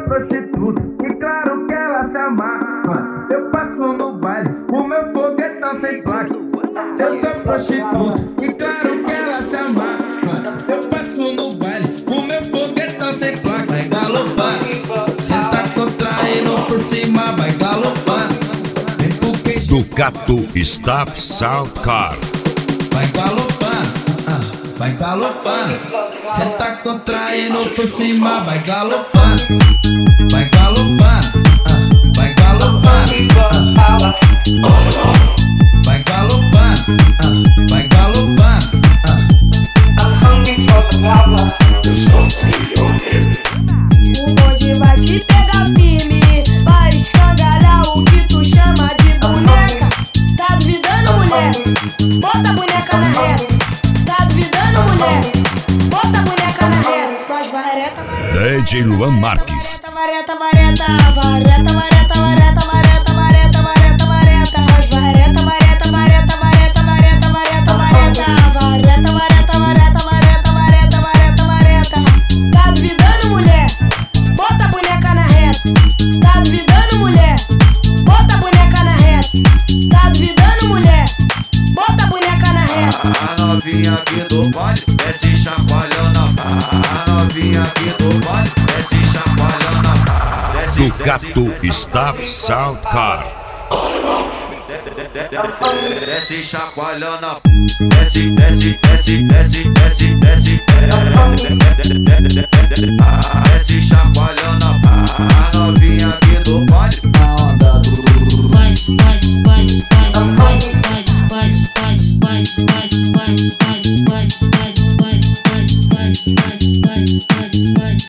prostituta e claro que ela se amarra. Eu passo no baile, o meu foguetão sem placa. Eu sou prostituta e claro que ela se amarra. Eu passo no baile, o meu foguetão sem placa. Vai galopar, cê tá contraindo por cima, vai galopar. Ducato Staff Sound Car. Vai galopando, vai galopando. Cê tá contraindo por cima, vai galopando. Vai galopando, vai galopando. Vai galopando, vai galopando. O bonde vai te pegar firme, vai escangalhar o que tu chama de boneca. Tá duvidando, mulher? Bota a boneca na reta. Tá duvidando, mulher? Bota a boneca na reta. Nós vareta, vareta. DJ Luan Marques. Vareta, vareta, vareta, vareta, vareta, vareta, vareta, vareta, vareta. Nós vareta, vareta, vareta, vareta, vareta, vareta, vareta. Vareta, vareta, vareta, vareta, vareta, vareta, vareta. Tá duvidando, mulher? Bota a boneca na reta. Tá duvidando, mulher? Bota a boneca na reta. Tá duvidando, mulher? Bota a boneca na reta. A novinha aqui do baile desce chacoalhando. A novinha aqui do baile desce chacoalhando. Ducato Staff Sound Car. Desce chacoalhando. Desce, desce, desce, desce, desce, desce. Desce chacoalhando.